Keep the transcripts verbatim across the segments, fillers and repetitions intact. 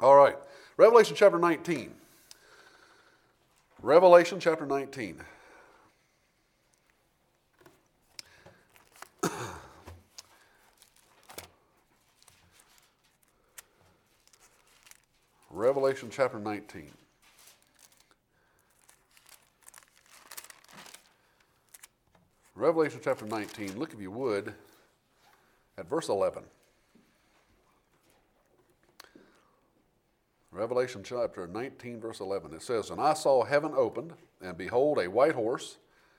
All right. Revelation chapter nineteen. Revelation chapter nineteen. Revelation chapter nineteen. Revelation chapter nineteen, look if you would at verse eleven. Revelation chapter nineteen, verse eleven. It says, "And I saw heaven opened, and behold, a white horse,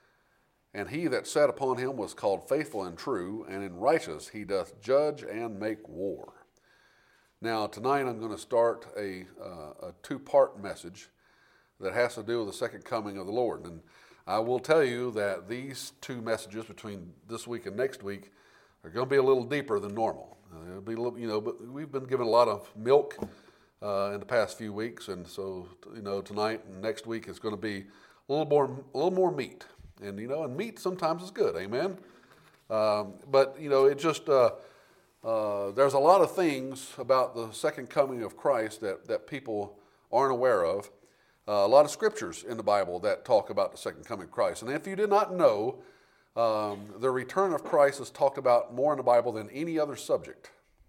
and he that sat upon him was called Faithful and True, and in righteousness he doth judge and make war." Now, tonight I'm going to start a, uh, a two-part message that has to do with the second coming of the Lord. And I will tell you that these two messages between this week and next week are going to be a little deeper than normal. Uh, it'll be a little, you know, but we've been given a lot of milk uh, in the past few weeks, and so you know, tonight and next week is going to be a little more, a little more meat. And you know, and meat sometimes is good, amen. Um, but you know, it just uh, uh, there's a lot of things about the second coming of Christ that that people aren't aware of. Uh, a lot of scriptures in the Bible that talk about the second coming of Christ. And if you did not know, um, the return of Christ is talked about more in the Bible than any other subject.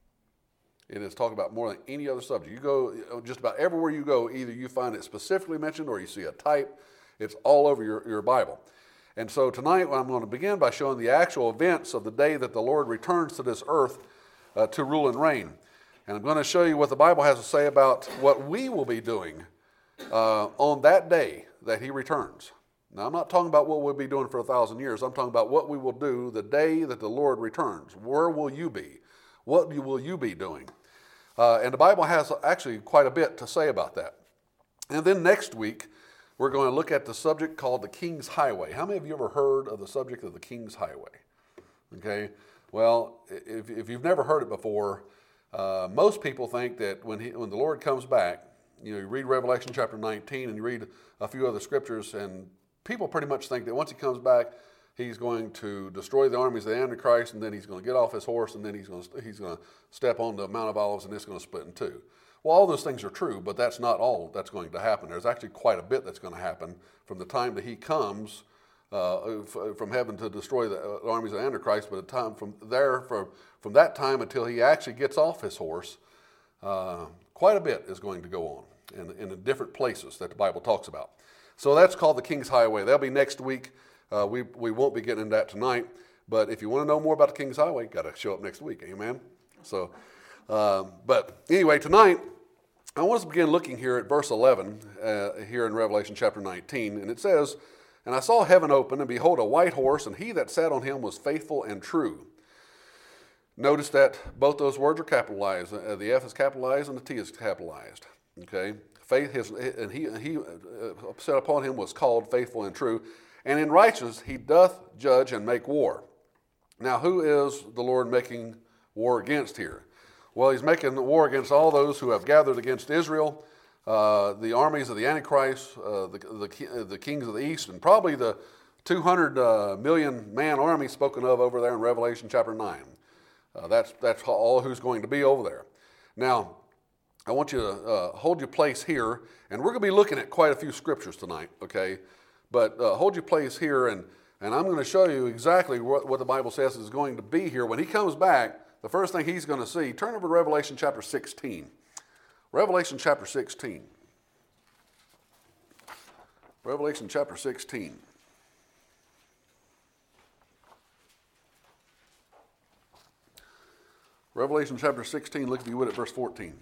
It is talked about more than any other subject. You go, just about everywhere you go, either you find it specifically mentioned or you see a type. It's all over your, your Bible. And so tonight I'm going to begin by showing the actual events of the day that the Lord returns to this earth uh, to rule and reign. And I'm going to show you what the Bible has to say about what we will be doing Uh, on that day that he returns. Now, I'm not talking about what we'll be doing for a thousand years. I'm talking about what we will do the day that the Lord returns. Where will you be? What will you be doing? Uh, and the Bible has actually quite a bit to say about that. And then next week, we're going to look at the subject called the King's Highway. How many of you ever heard of the subject of the King's Highway? Okay, well, if, if you've never heard it before, uh, most people think that when, he, when the Lord comes back, you know, you read Revelation chapter nineteen and you read a few other scriptures, and people pretty much think that once he comes back, he's going to destroy the armies of the Antichrist, and then he's going to get off his horse, and then he's going to, he's going to step on the Mount of Olives, and it's going to split in two. Well, all those things are true, but that's not all that's going to happen. There's actually quite a bit that's going to happen from the time that he comes uh, from heaven to destroy the armies of the Antichrist, but the time from there, from, from that time until he actually gets off his horse, uh, quite a bit is going to go on in, in the different places that the Bible talks about. So that's called the King's Highway. That'll be next week. Uh, we, we won't be getting into that tonight. But if you want to know more about the King's Highway, got to show up next week. Amen? So, um, but anyway, tonight, I want us to begin looking here at verse eleven, uh, here in Revelation chapter nineteen. And it says, "And I saw heaven open, and behold, a white horse, and he that sat on him was faithful and true." Notice that both those words are capitalized. Uh, the F is capitalized and the T is capitalized. Okay, faith, his, and he, he uh, set upon him was called Faithful and True, and in righteousness he doth judge and make war. Now, who is the Lord making war against here? Well, he's making war against all those who have gathered against Israel, uh, the armies of the Antichrist, uh, the, the, the kings of the east, and probably the two hundred uh, million man army spoken of over there in Revelation chapter nine. Uh, that's, that's all who's going to be over there. Now, I want you to uh, hold your place here, and we're going to be looking at quite a few scriptures tonight, okay? But uh, hold your place here, and, and I'm going to show you exactly what, what the Bible says is going to be here. When he comes back, the first thing he's going to see, turn over to Revelation chapter sixteen. Revelation chapter sixteen. Revelation chapter sixteen. Revelation chapter sixteen, look if you would at verse fourteen.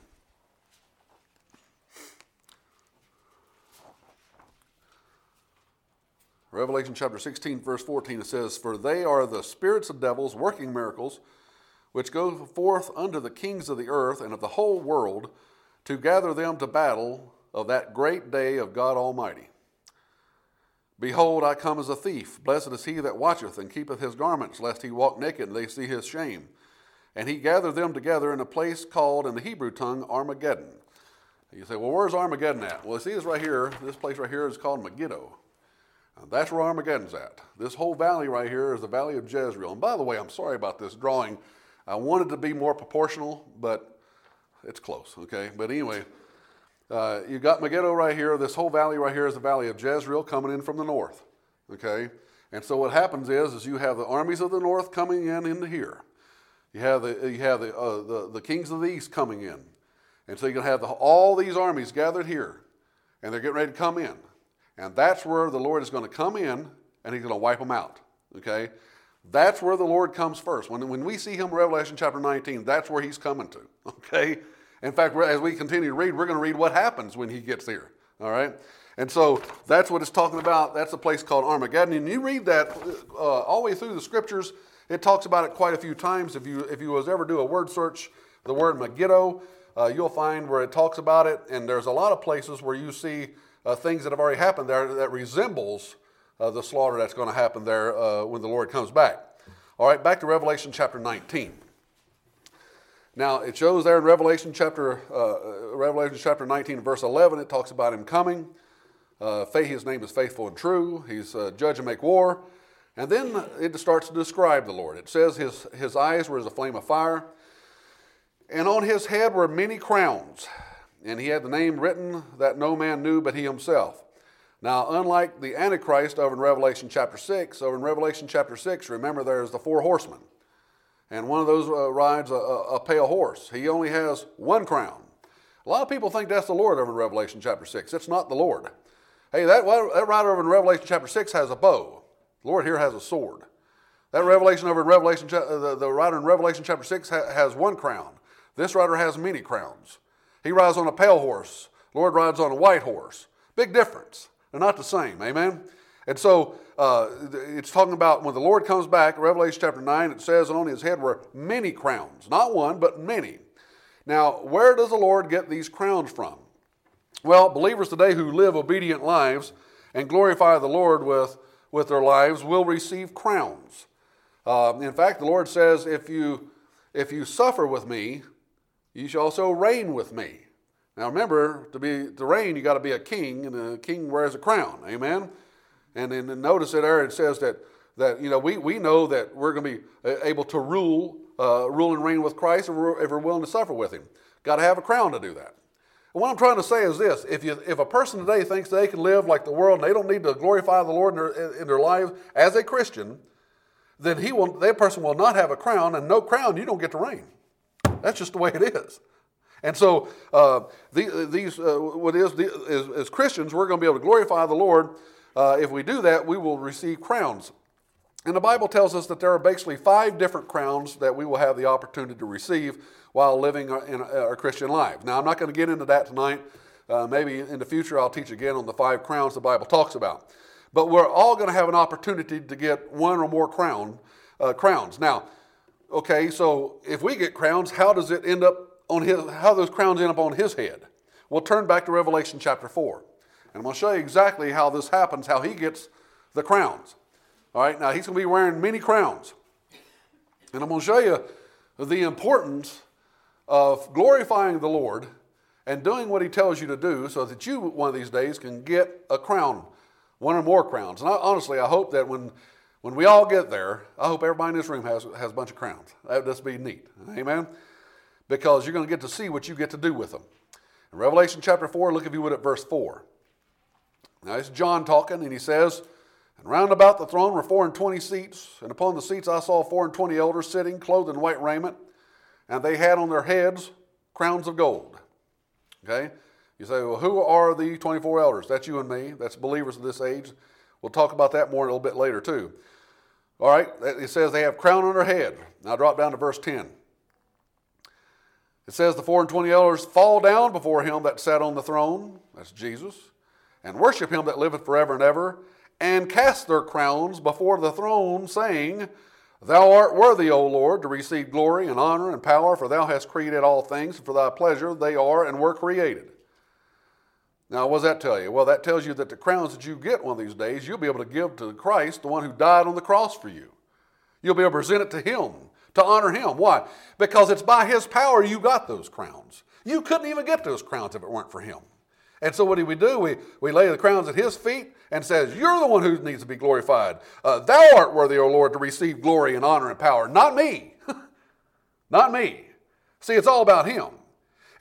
Revelation chapter sixteen, verse fourteen, it says, "For they are the spirits of devils working miracles, which go forth unto the kings of the earth and of the whole world, to gather them to battle of that great day of God Almighty. Behold, I come as a thief. Blessed is he that watcheth and keepeth his garments, lest he walk naked and they see his shame. And he gathered them together in a place called in the Hebrew tongue Armageddon." You say, well, where's Armageddon at? Well, see this right here. This place right here is called Megiddo. And that's where Armageddon's at. This whole valley right here is the valley of Jezreel. And by the way, I'm sorry about this drawing. I wanted to be more proportional, but It's close, okay? But anyway, uh, you got Megiddo right here. This whole valley right here is the valley of Jezreel coming in from the north, okay? And so what happens is, is you have the armies of the north coming in into here. You have the you have the uh, the, the kings of the east coming in, and so you're gonna have the, all these armies gathered here, and they're getting ready to come in, and that's where the Lord is going to come in, and He's going to wipe them out. Okay, that's where the Lord comes first. When when we see Him in Revelation chapter nineteen, that's where He's coming to. Okay, in fact, as we continue to read, we're going to read what happens when He gets here. All right. And so that's what it's talking about. That's a place called Armageddon. And you read that uh, all the way through the scriptures. It talks about it quite a few times. If you if you was ever do a word search, the word Megiddo, uh, you'll find where it talks about it. And there's a lot of places where you see uh, things that have already happened there that resembles uh, the slaughter that's going to happen there uh, when the Lord comes back. All right, back to Revelation chapter nineteen. Now it shows there in Revelation chapter uh, Revelation chapter nineteen, verse eleven. It talks about Him coming. Uh, his name is Faithful and True. He's uh, judge and make war. And then it starts to describe the Lord. It says his, his eyes were as a flame of fire, and on his head were many crowns, and he had the name written that no man knew but he himself. Now, unlike the Antichrist over in Revelation chapter six, over in Revelation chapter six, remember there's the four horsemen, and one of those uh, rides a, a pale horse. He only has one crown. A lot of people think that's the Lord over in Revelation chapter six. It's not the Lord. Hey, that, that rider over in Revelation chapter six has a bow. The Lord here has a sword. That revelation over in Revelation, the, the rider in Revelation chapter six ha, has one crown. This rider has many crowns. He rides on a pale horse. The Lord rides on a white horse. Big difference. They're not the same. Amen? And so uh, it's talking about when the Lord comes back, Revelation chapter nine, it says on his head were many crowns. Not one, but many. Now, where does the Lord get these crowns from? Well, believers today who live obedient lives and glorify the Lord with, with their lives will receive crowns. Uh, in fact, the Lord says, if you, if you suffer with me, you shall also reign with me. Now remember, to be to reign, you got to be a king, and a king wears a crown. Amen? And then notice it there, it says that, that you know, we, we know that we're going to be able to rule, uh, rule and reign with Christ if we're, if we're willing to suffer with Him. Got to have a crown to do that. And what I'm trying to say is this: if you if a person today thinks they can live like the world and they don't need to glorify the Lord in their, in their lives as a Christian, then he will that person will not have a crown, and no crown, you don't get to reign. That's just the way it is. And so uh, the, these uh, what is the, as, as Christians, we're going to be able to glorify the Lord. Uh, if we do that, we will receive crowns. And the Bible tells us that there are basically five different crowns that we will have the opportunity to receive while living in our Christian life. Now, I'm not going to get into that tonight. Uh, maybe in the future I'll teach again on the five crowns the Bible talks about. But we're all going to have an opportunity to get one or more crown uh, crowns. Now, okay, so if we get crowns, how does it end up on his? How do those crowns end up on his head? We'll turn back to Revelation chapter four, and I'm going to show you exactly how this happens, how he gets the crowns. All right, now he's going to be wearing many crowns, and I'm going to show you the importance of glorifying the Lord and doing what He tells you to do, so that you one of these days can get a crown, one or more crowns. And I, honestly, I hope that when when we all get there, I hope everybody in this room has has a bunch of crowns. That would just be neat, amen. Because you're going to get to see what you get to do with them. In Revelation chapter four, look if you would at verse four. Now it's John talking, and he says, "And round about the throne were four and twenty seats, and upon the seats I saw four and twenty elders sitting, clothed in white raiment, and they had on their heads crowns of gold." Okay? You say, well, who are the twenty-four elders? That's you and me. That's believers of this age. We'll talk about that more a little bit later too. All right, it says they have crown on their head. Now drop down to verse ten. It says the four and twenty elders fall down before Him that sat on the throne, that's Jesus, and worship Him that liveth forever and ever, and cast their crowns before the throne, saying, "Thou art worthy, O Lord, to receive glory and honor and power, for Thou hast created all things, and for Thy pleasure they are and were created." Now, what does that tell you? Well, that tells you that the crowns that you get one of these days, you'll be able to give to Christ, the one who died on the cross for you. You'll be able to present it to Him, to honor Him. Why? Because it's by His power you got those crowns. You couldn't even get those crowns if it weren't for Him. And so what do we do? We, we lay the crowns at His feet and says, "You're the one who needs to be glorified. Uh, thou art worthy, O Lord, to receive glory and honor and power." Not me. Not me. See, it's all about Him.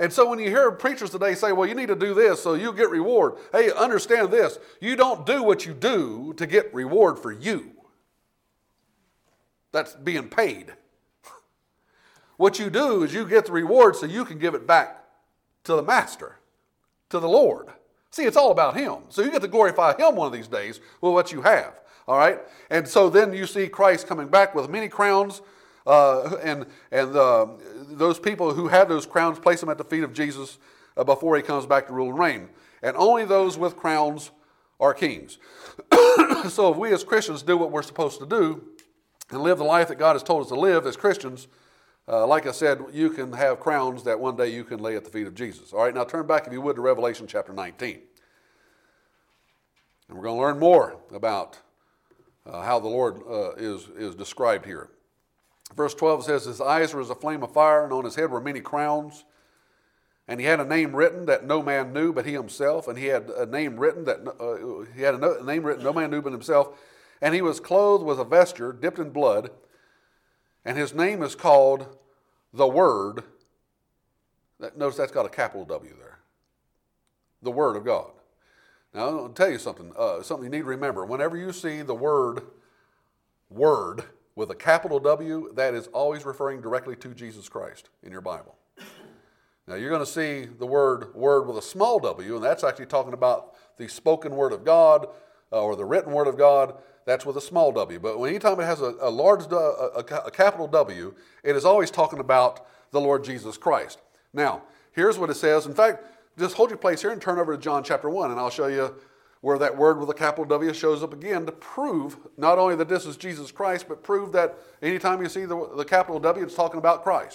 And so when you hear preachers today say, well, you need to do this so you'll get reward. Hey, understand this. You don't do what you do to get reward for you. That's being paid. What you do is you get the reward so you can give it back to the master, to the Lord. See, it's all about him. So you get to glorify him one of these days with what you have. All right? And so then you see Christ coming back with many crowns. Uh, and and uh, those people who have those crowns, place them at the feet of Jesus uh, before he comes back to rule and reign. And only those with crowns are kings. So if we as Christians do what we're supposed to do and live the life that God has told us to live as Christians, uh, like I said, you can have crowns that one day you can lay at the feet of Jesus. All right, now turn back, if you would, to Revelation chapter nineteen. And we're going to learn more about uh, how the Lord uh, is, is described here. Verse twelve says, his eyes were as a flame of fire, and on his head were many crowns. And he had a name written that no man knew but he himself. And he had a name written that uh, he had a, no, a name written no man knew but himself. And he was clothed with a vesture dipped in blood. And his name is called the Word. Notice that's got a capital W there. The Word of God. Now I'll tell you something. Uh, something you need to remember. Whenever you see the word Word with a capital W, that is always referring directly to Jesus Christ in your Bible. Now you're going to see the word word with a small w, and that's actually talking about the spoken word of God uh, or the written word of God. That's with a small w. But anytime it has a, a large, a, a, a capital W, it is always talking about the Lord Jesus Christ. Now, here's what it says. In fact, just hold your place here and turn over to John chapter one, and I'll show you where that word with a capital W shows up again to prove not only that this is Jesus Christ, but prove that anytime you see the, the capital W, it's talking about Christ.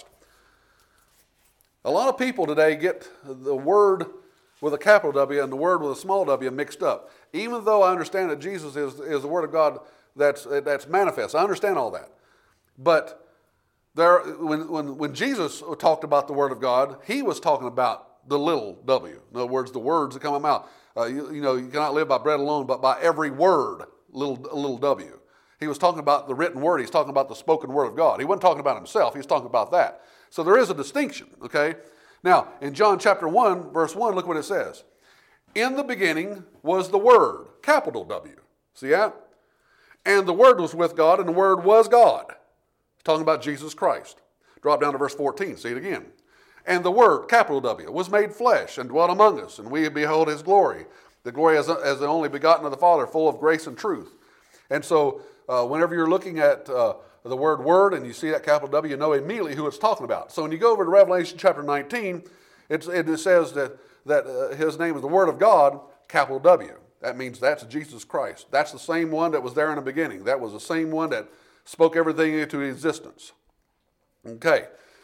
A lot of people today get the word with a capital W and the word with a small w mixed up. Even though I understand that Jesus is, is the Word of God that's, that's manifest. I understand all that. But there, when, when, when Jesus talked about the Word of God, he was talking about the little w. In other words, the words that come out of my mouth. Uh, you, you know, you cannot live by bread alone, but by every word, little, little w. He was talking about the written word. He's talking about the spoken word of God. He wasn't talking about himself. He was talking about that. So there is a distinction, okay? Now, in John chapter one, verse one, look what it says. In the beginning was the Word, capital W. See that? And the Word was with God, and the Word was God. It's talking about Jesus Christ. Drop down to verse fourteen, see it again. And the Word, capital W, was made flesh and dwelt among us, and we beheld his glory, the glory as, as the only begotten of the Father, full of grace and truth. And so uh, whenever you're looking at uh, the word word and you see that capital W, you know immediately who it's talking about. So when you go over to Revelation chapter nineteen, it's, it says that, that uh, his name is the Word of God, capital W. That means that's Jesus Christ. That's the same one that was there in the beginning. That was the same one that spoke everything into existence. Okay.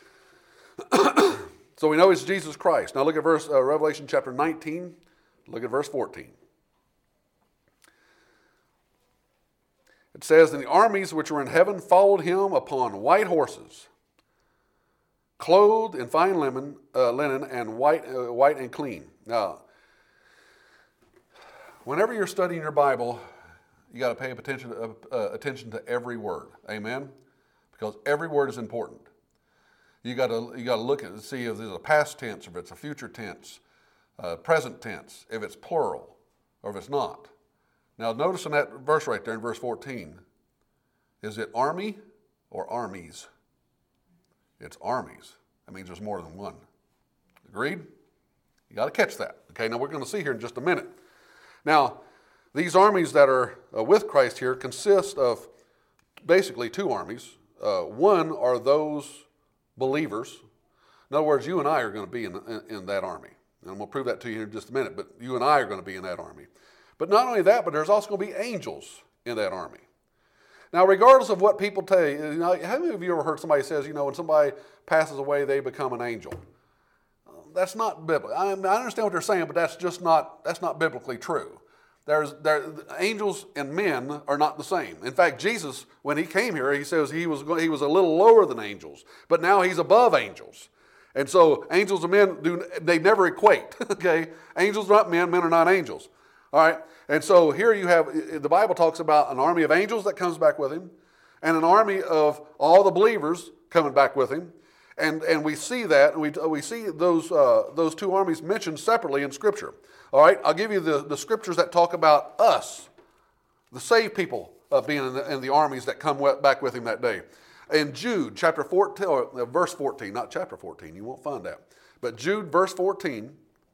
So we know it's Jesus Christ. Now look at verse uh, Revelation chapter nineteen. Look at verse fourteen. It says, and the armies which were in heaven followed him upon white horses, clothed in fine linen, uh, linen and white, uh, white and clean. Now, whenever you're studying your Bible, you got to pay attention to, uh, attention to every word. Amen? Because every word is important. You got to you got to look at it and see if it's a past tense, if it's a future tense, uh, present tense, if it's plural, or if it's not. Now, notice in that verse right there in verse fourteen, is it army or armies? It's armies. That means there's more than one. Agreed? You got to catch that. Okay, now we're going to see here in just a minute. Now, these armies that are uh, with Christ here consist of basically two armies. Uh, one are those believers. In other words, you and I are going to be in, in, in that army. And I'm going to prove that to you here in just a minute, but you and I are going to be in that army. But not only that, but there's also going to be angels in that army. Now, regardless of what people tell you, you know, how many of you ever heard somebody says, you know, when somebody passes away, they become an angel? That's not biblical. I, mean, I understand what they're saying, but that's just not, that's not biblically true. There's, there, angels and men are not the same. In fact, Jesus, when he came here, he says he was, he was a little lower than angels, but now he's above angels. And so angels and men, do they never equate, okay? Angels are not men, men are not angels. All right, and so here you have, the Bible talks about an army of angels that comes back with him, and an army of all the believers coming back with him. And, and we see that, and we, we see those, uh, those two armies mentioned separately in Scripture. All right, I'll give you the, the Scriptures that talk about us, the saved people uh, being in the, in the armies that come back with him that day. In Jude chapter fourteen, or, uh, verse fourteen, not chapter fourteen, you won't find that. But Jude verse fourteen,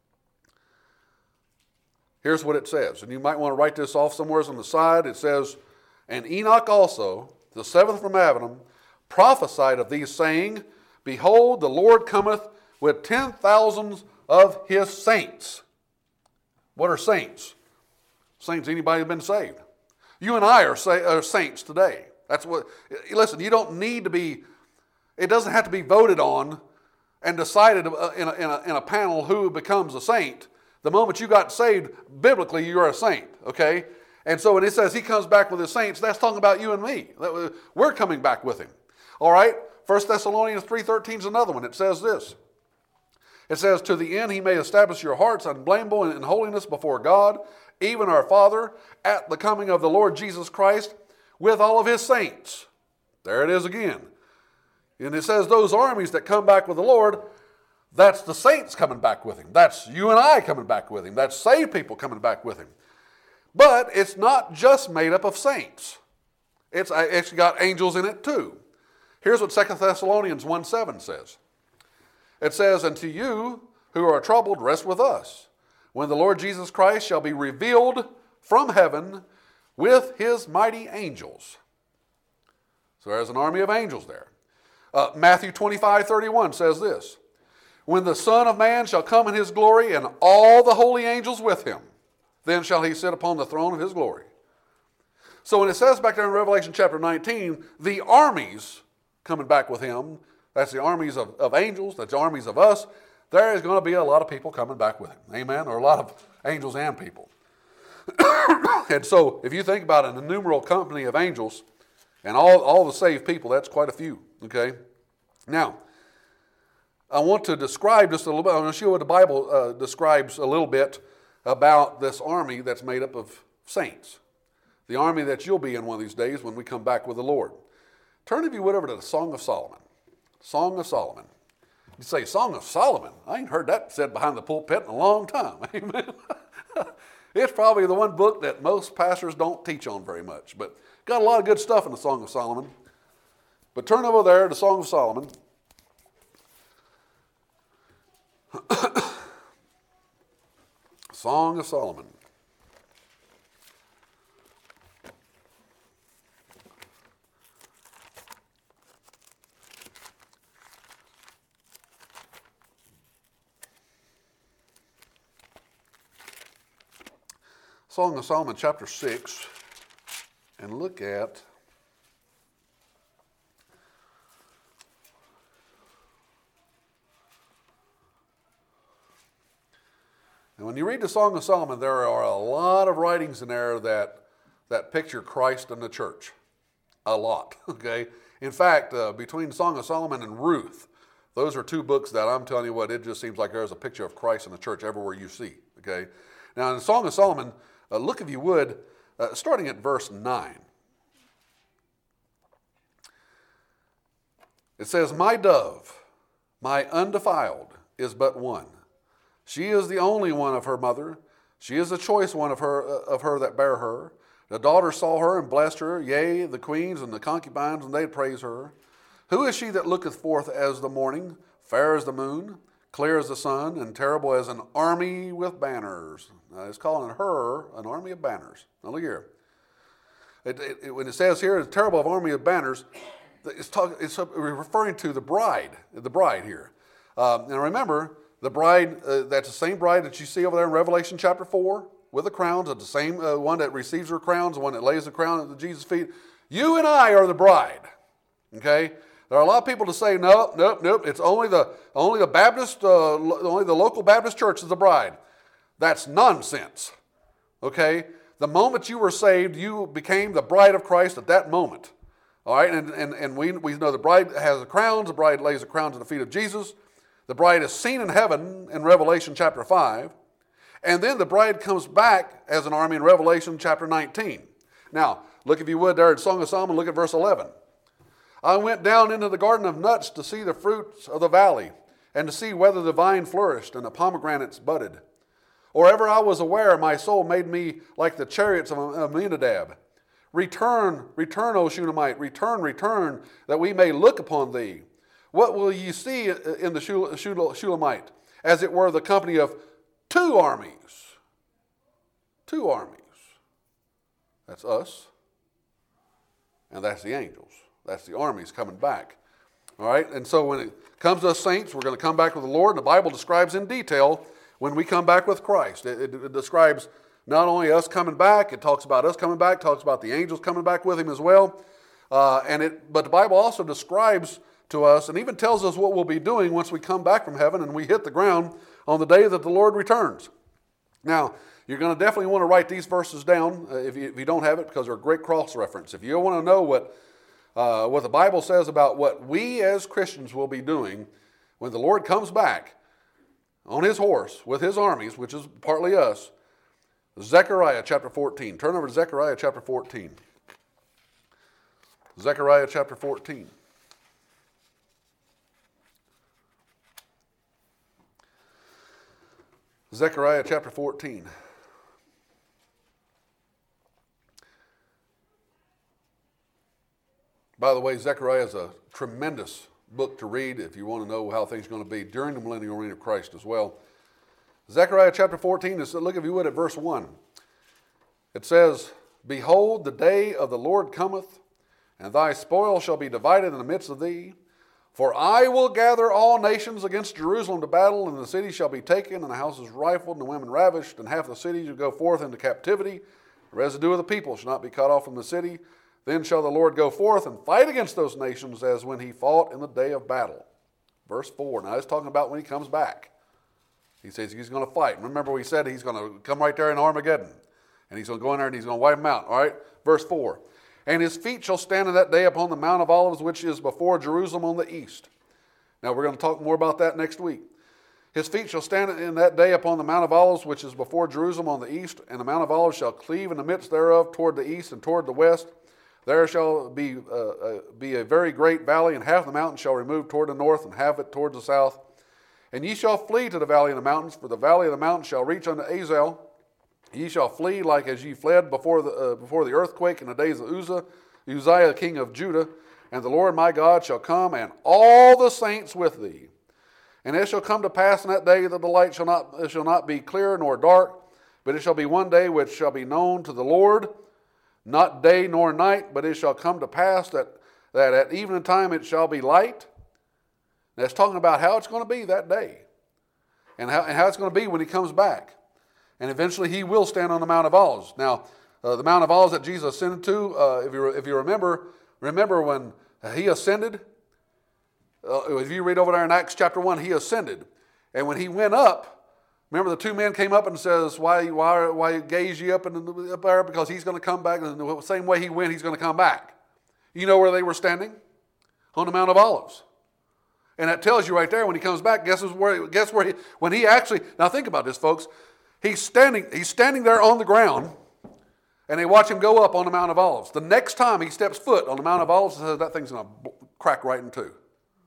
here's what it says. And you might want to write this off somewhere on the side. It says, and Enoch also, the seventh from Adam, prophesied of these, saying, behold, the Lord cometh with ten thousands of his saints. What are saints? Saints, anybody who's been saved. You and I are, sa- are saints today. That's what, listen, you don't need to be, it doesn't have to be voted on and decided in a, in a, in a panel who becomes a saint. The moment you got saved, biblically, you're a saint, okay? And so when it says he comes back with his saints, that's talking about you and me. We're coming back with him. All right? First Thessalonians three thirteen is another one. It says this. It says, to the end he may establish your hearts unblameable in holiness before God, even our Father, at the coming of the Lord Jesus Christ, with all of his saints. There it is again. And it says those armies that come back with the Lord, that's the saints coming back with him. That's you and I coming back with him. That's saved people coming back with him. But it's not just made up of saints. It's actually got angels in it too. Here's what Second Thessalonians one seven says. It says, and to you who are troubled, rest with us, when the Lord Jesus Christ shall be revealed from heaven with his mighty angels. So there's an army of angels there. Uh, Matthew twenty-five thirty-one says this, when the Son of Man shall come in his glory and all the holy angels with him, then shall he sit upon the throne of his glory. So when it says back there in Revelation chapter nineteen, the armies coming back with him, that's the armies of, of angels, that's the armies of us, there is going to be a lot of people coming back with him. Amen? Or a lot of angels and people. And so if you think about an innumerable company of angels and all, all the saved people, that's quite a few. Okay? Now, I want to describe just a little bit, I'm going to show you what the Bible uh, describes a little bit about this army that's made up of saints. The army that you'll be in one of these days when we come back with the Lord. Turn, if you would, over to the Song of Solomon. Song of Solomon. You say, Song of Solomon? I ain't heard that said behind the pulpit in a long time. Amen. It's probably the one book that most pastors don't teach on very much. But got a lot of good stuff in the Song of Solomon. But turn over there to Song of Solomon. Song of Solomon. Song of Solomon chapter six, and look at and when you read the Song of Solomon, there are a lot of writings in there that that picture Christ and the church. A lot, okay? In fact, uh, between Song of Solomon and Ruth, those are two books that I'm telling you what, it just seems like there's a picture of Christ and the church everywhere you see, okay? Now, in the Song of Solomon, Uh, look, if you would, uh, starting at verse nine. It says, my dove, my undefiled, is but one. She is the only one of her mother. She is the choice one of her uh, of her that bare her. The daughters saw her and blessed her, yea, the queens and the concubines, and they praise her. Who is she that looketh forth as the morning, fair as the moon, clear as the sun, and terrible as an army with banners? Now, it's calling her an army of banners. Now look here. It, it, it, when it says here, it's terrible of army of banners, it's, talk, it's referring to the bride, the bride here. Um, and remember, the bride, uh, that's the same bride that you see over there in Revelation chapter four with the crowns. It's the same uh, one that receives her crowns, the one that lays the crown at Jesus' feet. You and I are the bride. Okay? There are a lot of people to say, no, nope, nope, it's only the, only the Baptist, uh, only the local Baptist church is the bride. That's nonsense, okay? The moment you were saved, you became the bride of Christ at that moment, all right? And, and, and we, we know the bride has the crowns. The bride lays the crowns at the feet of Jesus. The bride is seen in heaven in Revelation chapter five. And then the bride comes back as an army in Revelation chapter nineteen. Now, look, if you would, there in Song of Solomon, look at verse eleven. I went down into the garden of nuts to see the fruits of the valley, and to see whether the vine flourished and the pomegranates budded. Or ever I was aware, my soul made me like the chariots of Amminadab. Return, return, O Shunammite, return, return, that we may look upon thee. What will ye see in the Shulamite? As it were the company of two armies. Two armies. That's us. And that's the angels. That's the armies coming back. All right? And so when it comes to us saints, we're going to come back with the Lord. And the Bible describes in detail when we come back with Christ. It, it, it describes not only us coming back, it talks about us coming back, talks about the angels coming back with him as well. Uh, and it, but the Bible also describes to us and even tells us what we'll be doing once we come back from heaven and we hit the ground on the day that the Lord returns. Now, you're going to definitely want to write these verses down uh, if, you, if you don't have it, because they're a great cross-reference. If you want to know what, uh, what the Bible says about what we as Christians will be doing when the Lord comes back on his horse with his armies, which is partly us, Zechariah chapter fourteen. Turn over to Zechariah chapter fourteen. Zechariah chapter fourteen. Zechariah chapter fourteen. By the way, Zechariah is a tremendous book to read if you want to know how things are going to be during the millennial reign of Christ as well. Zechariah chapter fourteen, is, look if you would at verse one. It says, Behold, the day of the Lord cometh, and thy spoil shall be divided in the midst of thee. For I will gather all nations against Jerusalem to battle, and the city shall be taken, and the houses rifled, and the women ravished, and half the city shall go forth into captivity. The residue of the people shall not be cut off from the city. Then shall the Lord go forth and fight against those nations as when he fought in the day of battle. Verse four. Now, he's talking about when he comes back. He says he's going to fight. Remember we said he's going to come right there in Armageddon. And he's going to go in there and he's going to wipe them out. All right? Verse four. And his feet shall stand in that day upon the Mount of Olives, which is before Jerusalem on the east. Now we're going to talk more about that next week. His feet shall stand in that day upon the Mount of Olives, which is before Jerusalem on the east. And the Mount of Olives shall cleave in the midst thereof toward the east and toward the west. There shall be, uh, uh, be a very great valley, and half the mountain shall remove toward the north, and half it toward the south. And ye shall flee to the valley of the mountains, for the valley of the mountains shall reach unto Azel. Ye shall flee like as ye fled before the, uh, before the earthquake in the days of Uzzah, Uzziah king of Judah. And the Lord my God shall come, and all the saints with thee. And it shall come to pass in that day that the light shall not, it shall not be clear nor dark, but it shall be one day which shall be known to the Lord, not day nor night, but it shall come to pass that, that at evening time it shall be light. That's talking about how it's going to be that day, and how, and how it's going to be when he comes back. And eventually he will stand on the Mount of Olives. Now, uh, the Mount of Olives that Jesus ascended to, uh, if, you, if you remember, remember when he ascended, uh, if you read over there in Acts chapter one, he ascended. And when he went up, remember the two men came up and says, why, why, why gaze ye up, in the, up there? Because he's going to come back. And the same way he went, he's going to come back. You know where they were standing? On the Mount of Olives. And that tells you right there when he comes back, guess where, guess where he, when he actually, now think about this, folks. He's standing, he's standing there on the ground, and they watch him go up on the Mount of Olives. The next time he steps foot on the Mount of Olives, that thing's going to crack right in two.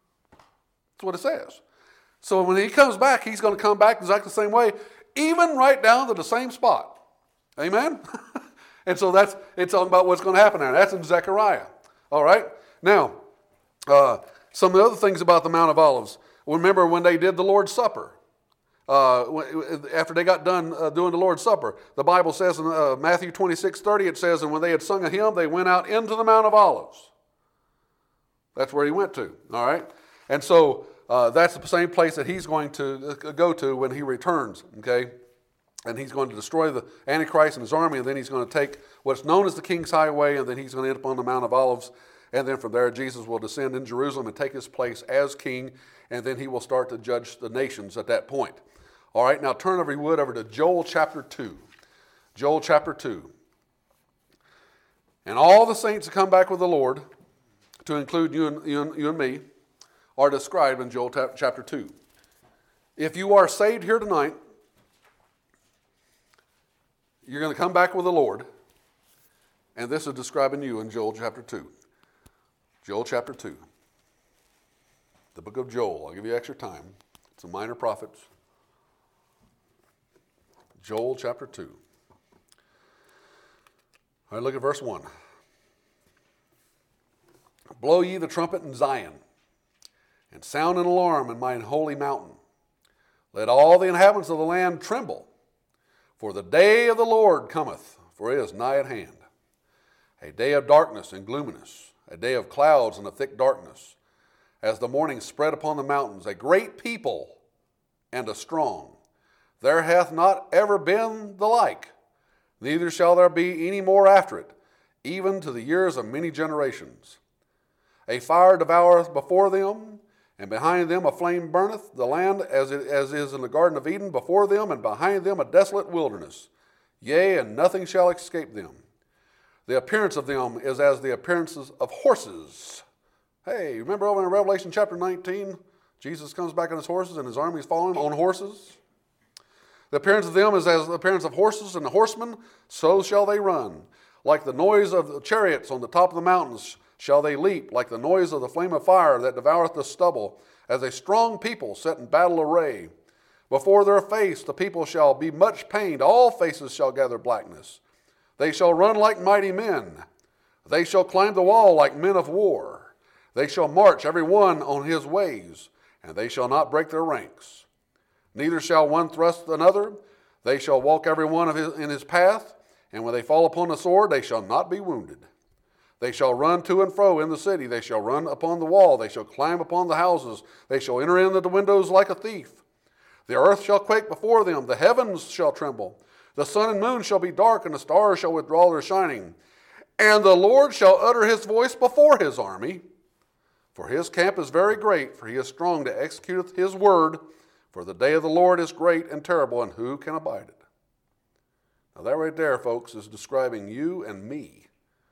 That's what it says. So when he comes back, he's going to come back exactly the same way, even right down to the same spot. Amen? And so that's, it's talking about what's going to happen there. That's in Zechariah. All right? Now, uh, some of the other things about the Mount of Olives. Remember when they did the Lord's Supper. Uh, after they got done uh, doing the Lord's Supper, the Bible says in uh, Matthew twenty-six thirty, it says, and when they had sung a hymn, they went out into the Mount of Olives. That's where he went to. All right? And so uh, that's the same place that he's going to go to when he returns. Okay? And he's going to destroy the Antichrist and his army, and then he's going to take what's known as the King's Highway, and then he's going to end up on the Mount of Olives. And then from there, Jesus will descend in Jerusalem and take his place as king, and then he will start to judge the nations at that point. All right, now turn, if you would, over to Joel chapter two. Joel chapter two. And all the saints that come back with the Lord, to include you and, you and, you and me, are described in Joel chapter two. If you are saved here tonight, you're going to come back with the Lord, and this is describing you in Joel chapter two. Joel chapter two. The book of Joel. I'll give you extra time. It's a minor prophets. Joel chapter two. All right, look at verse one. Blow ye the trumpet in Zion, and sound an alarm in mine holy mountain. Let all the inhabitants of the land tremble, for the day of the Lord cometh, for it is nigh at hand. A day of darkness and gloominess, a day of clouds and a thick darkness, as the morning spread upon the mountains, a great people and a strong. There hath not ever been the like, neither shall there be any more after it, even to the years of many generations. A fire devoureth before them, and behind them a flame burneth, the land as, it, as is in the Garden of Eden before them, and behind them a desolate wilderness. Yea, and nothing shall escape them. The appearance of them is as the appearances of horses. Hey, remember over in Revelation chapter nineteen, Jesus comes back on his horses and his army is following him on horses? The appearance of them is as the appearance of horses, and the horsemen, so shall they run. Like the noise of the chariots on the top of the mountains shall they leap, like the noise of the flame of fire that devoureth the stubble, as a strong people set in battle array. Before their face the people shall be much pained, all faces shall gather blackness. They shall run like mighty men. They shall climb the wall like men of war. They shall march every one on his ways, and they shall not break their ranks. Neither shall one thrust another. They shall walk every one of his, in his path, and when they fall upon the sword, they shall not be wounded. They shall run to and fro in the city. They shall run upon the wall. They shall climb upon the houses. They shall enter in at the windows like a thief. The earth shall quake before them. The heavens shall tremble. The sun and moon shall be dark, and the stars shall withdraw their shining. And the Lord shall utter his voice before his army. For his camp is very great, for he is strong to execute his word. For the day of the Lord is great and terrible, and who can abide it? Now that right there, folks, is describing you and me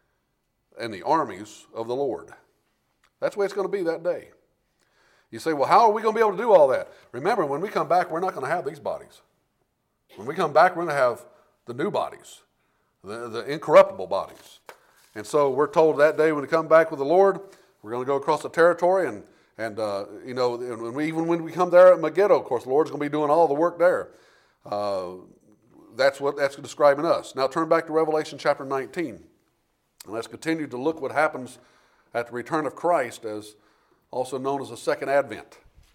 and the armies of the Lord. That's the way it's going to be that day. You say, well, how are we going to be able to do all that? Remember, when we come back, we're not going to have these bodies. When we come back, we're going to have the new bodies, the, the incorruptible bodies. And so we're told that day when we come back with the Lord, we're going to go across the territory, and, and uh, you know, and we, even when we come there at Megiddo, of course, the Lord's going to be doing all the work there. Uh, that's what that's describing us. Now turn back to Revelation chapter nineteen. And let's continue to look what happens at the return of Christ, as also known as the second advent.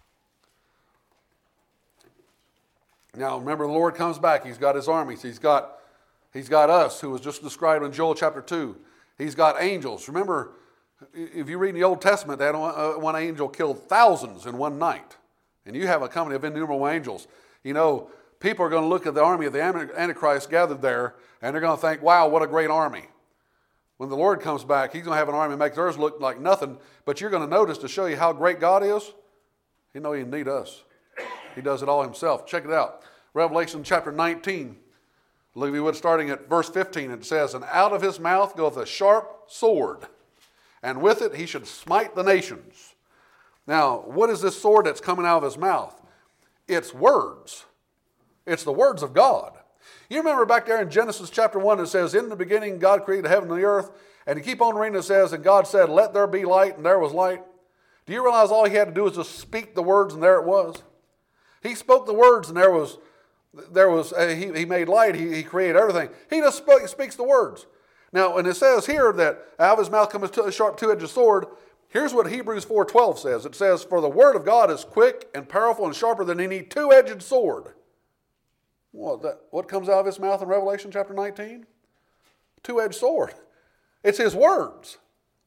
Now remember, the Lord comes back. He's got his armies. He's got, he's got us, who was just described in Joel chapter two. He's got angels. Remember, if you read in the Old Testament, that one angel killed thousands in one night. And you have a company of innumerable angels. You know, people are going to look at the army of the Antichrist gathered there, and they're going to think, wow, what a great army. When the Lord comes back, he's going to have an army that makes theirs look like nothing. But you're going to notice, to show you how great God is, he knows he didn't need us. He does it all himself. Check it out. Revelation chapter nineteen. Look, if you would, starting at verse fifteen, it says, and out of his mouth goeth a sharp sword, and with it he should smite the nations. Now, what is this sword that's coming out of his mouth? It's words. It's the words of God. You remember back there in Genesis chapter one, it says, in the beginning God created heaven and the earth. And you keep on reading, it says, and God said, let there be light, and there was light. Do you realize all he had to do was just speak the words, and there it was? He spoke the words, and there was, there was uh, he, he made light, he, he created everything. He just spoke, speaks the words. Now, and it says here that out of his mouth comes a sharp two-edged sword. Here's what Hebrews four twelve says. It says, for the word of God is quick and powerful and sharper than any two-edged sword. What, that, what comes out of his mouth in Revelation chapter nineteen? Two-edged sword. It's his words.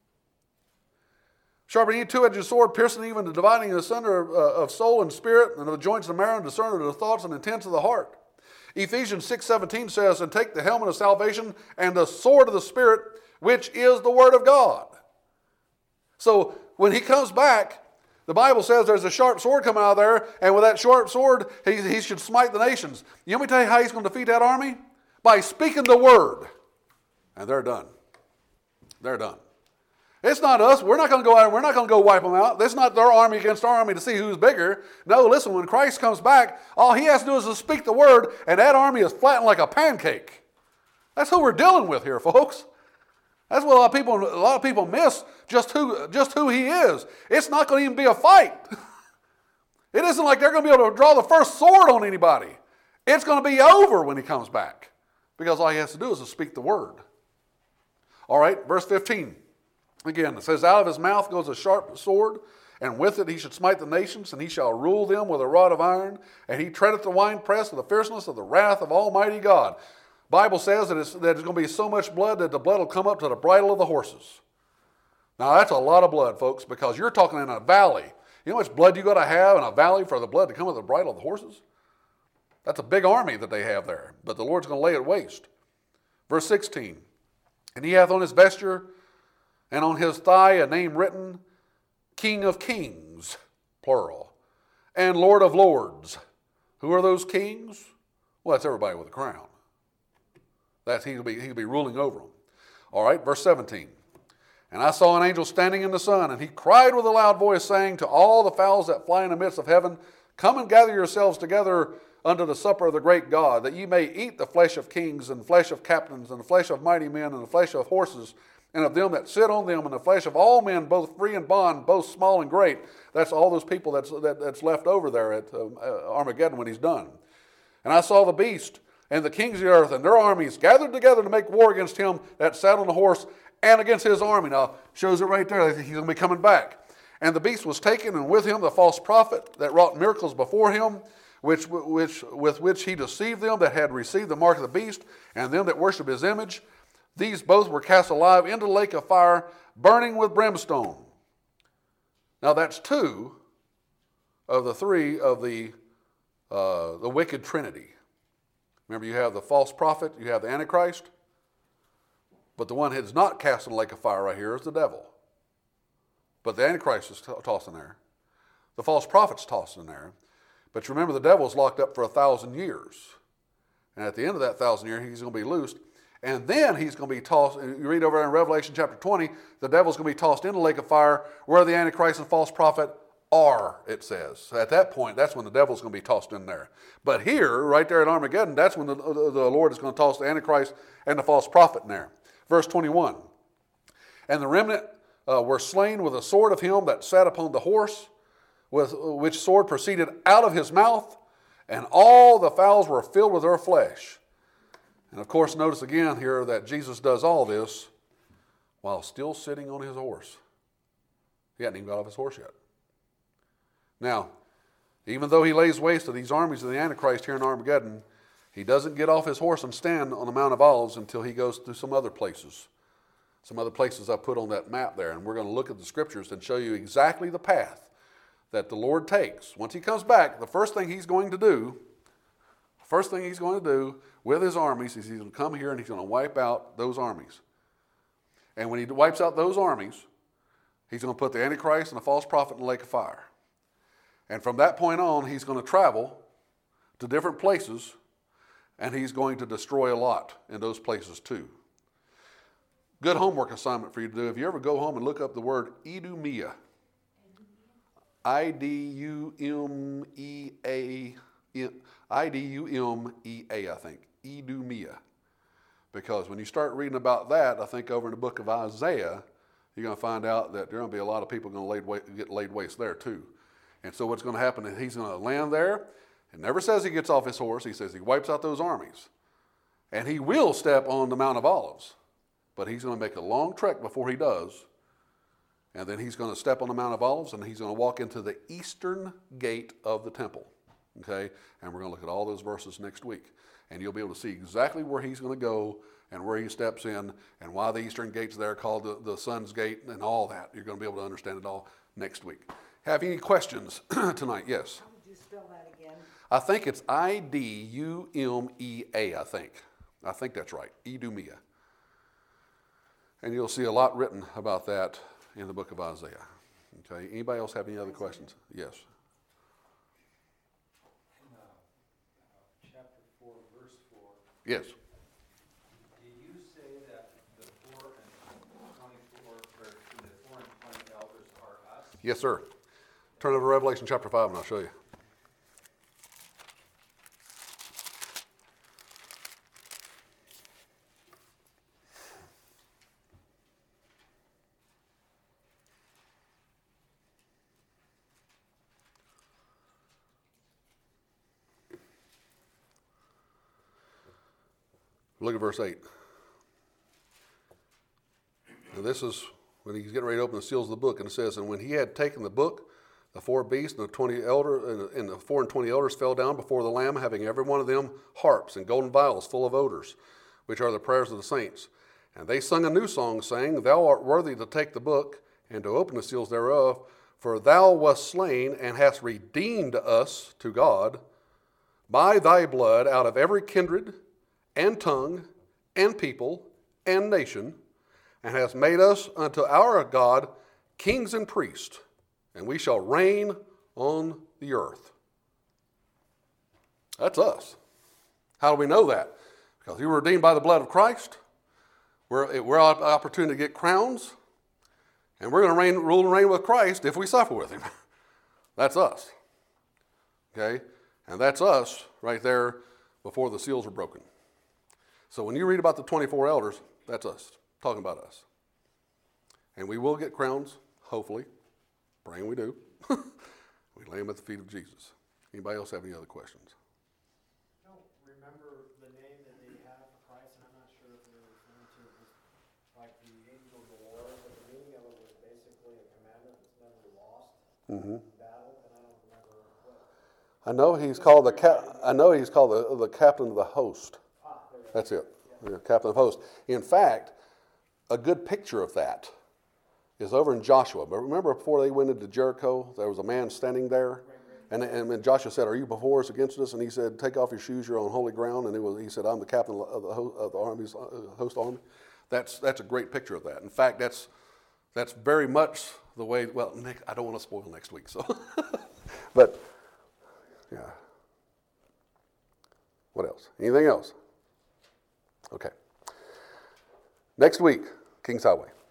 Sharper than any two-edged sword, piercing even to dividing asunder of, uh, of soul and spirit, and of the joints and marrow, and discerning of the thoughts and intents of the heart. Ephesians six seventeen says, and take the helmet of salvation and the sword of the Spirit, which is the word of God. So when he comes back, the Bible says there's a sharp sword coming out of there, and with that sharp sword, he, he should smite the nations. You want me to tell you how he's going to defeat that army? By speaking the word. And they're done. They're done. It's not us. We're not going to go out. We're not going to go wipe them out. It's not their army against our army to see who's bigger. No, listen, when Christ comes back, all he has to do is to speak the word, and that army is flattened like a pancake. That's who we're dealing with here, folks. That's what a lot of people, a lot of people miss just who, just who he is. It's not going to even be a fight. It isn't like they're going to be able to draw the first sword on anybody. It's going to be over when he comes back, because all he has to do is to speak the word. All right, verse fifteen. Again, it says, out of his mouth goes a sharp sword, and with it he should smite the nations, and he shall rule them with a rod of iron, and he treadeth the winepress of the fierceness of the wrath of Almighty God. Bible says that it's, that there's going to be so much blood that the blood will come up to the bridle of the horses. Now that's a lot of blood, folks, because you're talking in a valley. You know how much blood you got to have in a valley for the blood to come up to the bridle of the horses? That's a big army that they have there, but the Lord's going to lay it waste. Verse sixteen, and he hath on his vesture and on his thigh a name written, King of Kings, plural, and Lord of Lords. Who are those kings? Well, that's everybody with a crown. That's he'll be he'll be ruling over them. All right, verse seventeen. And I saw an angel standing in the sun, and he cried with a loud voice, saying to all the fowls that fly in the midst of heaven, come and gather yourselves together unto the supper of the great God, that ye may eat the flesh of kings, and the flesh of captains, and the flesh of mighty men, and the flesh of horses, and of them that sit on them, and the flesh of all men, both free and bond, both small and great. That's all those people that's, that, that's left over there at uh, Armageddon when he's done. And I saw the beast and the kings of the earth and their armies gathered together to make war against him that sat on the horse and against his army. Now, shows it right there. He's going to be coming back. And the beast was taken, and with him the false prophet that wrought miracles before him, which, which, with which he deceived them that had received the mark of the beast, and them that worship his image. These both were cast alive into the lake of fire, burning with brimstone. Now that's two of the three of the, uh, the wicked trinity. Remember, you have the false prophet, you have the Antichrist, but the one that's not cast in the lake of fire right here is the devil. But the Antichrist is tossed in there. The false prophet's tossed in there. But remember, the devil's locked up for a thousand years. And at the end of that thousand years, he's going to be loosed. And then he's going to be tossed, you read over in Revelation chapter twenty, the devil's going to be tossed into the lake of fire where the Antichrist and false prophet are, it says. At that point, that's when the devil's going to be tossed in there. But here, right there at Armageddon, that's when the, the, the Lord is going to toss the Antichrist and the false prophet in there. Verse twenty-one, and the remnant uh, were slain with the sword of him that sat upon the horse, with which sword proceeded out of his mouth, and all the fowls were filled with their flesh. And of course, notice again here that Jesus does all this while still sitting on his horse. He hadn't even got off his horse yet. Now, even though he lays waste to these armies of the Antichrist here in Armageddon, he doesn't get off his horse and stand on the Mount of Olives until he goes to some other places. Some other places I put on that map there. And we're going to look at the scriptures and show you exactly the path that the Lord takes. Once he comes back, the first thing he's going to do, first thing he's going to do with his armies is he's going to come here and he's going to wipe out those armies. And when he wipes out those armies, he's going to put the Antichrist and the false prophet in the lake of fire. And from that point on, he's going to travel to different places, and he's going to destroy a lot in those places too. Good homework assignment for you to do. If you ever go home and look up the word Idumea, I D U M E A, I D U M E A, I think, Idumea. Because when you start reading about that, I think over in the book of Isaiah, you're going to find out that there are going to be a lot of people going to get laid waste there too. And so what's going to happen is he's going to land there. It never says he gets off his horse. He says he wipes out those armies. And he will step on the Mount of Olives. But he's going to make a long trek before he does. And then he's going to step on the Mount of Olives, and he's going to walk into the eastern gate of the temple. Okay? And we're going to look at all those verses next week. And you'll be able to see exactly where he's going to go and where he steps in and why the eastern gate's there called the, the sun's gate and all that. You're going to be able to understand it all next week. Have any questions tonight? Yes. How would you spell that again? I think it's I D U M E A, I think. I think that's right. Idumea. And you'll see a lot written about that in the book of Isaiah. Okay. Anybody else have any other questions? Yes. In uh, uh, chapter four, verse four. Yes. Did you say that the four and twenty-four, or the four and twenty elders are us? Yes, sir. Turn over to Revelation chapter five and I'll show you. Look at verse eight. Now this is when he's getting ready to open the seals of the book, and it says, and when he had taken the book, the four beasts and the twenty elder and the four and twenty elders fell down before the Lamb, having every one of them harps and golden vials full of odors, which are the prayers of the saints. And they sung a new song, saying, Thou art worthy to take the book and to open the seals thereof, for thou wast slain and hast redeemed us to God by thy blood out of every kindred and tongue and people and nation, and hast made us unto our God kings and priests, and we shall reign on the earth. That's us. How do we know that? Because we were redeemed by the blood of Christ. We're, we're an opportunity to get crowns, and we're going to reign, rule and reign with Christ if we suffer with him. That's us. Okay? And that's us right there before the seals are broken. So when you read about the twenty-four elders, that's us, talking about us. And we will get crowns, hopefully. Praying we do. We lay them at the feet of Jesus. Anybody else have any other questions? I don't remember the name that they have for Christ, and I'm not sure if they're referring to it as like the angel of the Lord, but the meaning of it was basically a commandment that's never lost Mm-hmm. in battle, and I don't remember what. I know he's called the cap. I know he's called the, the captain of the host. Ah, there we go. That's it. The captain of host. In fact, a good picture of that is over in Joshua. But remember before they went into Jericho, there was a man standing there. And, and when Joshua said, are you before us, against us? And he said, take off your shoes, you're on holy ground. And it was, he said, I'm the captain of the, ho- of the army's, uh, host army. That's, that's a great picture of that. In fact, that's, that's very much the way, well, Nick, I don't want to spoil next week. So, but, yeah. What else? Anything else? Okay. Next week, Kings Highway.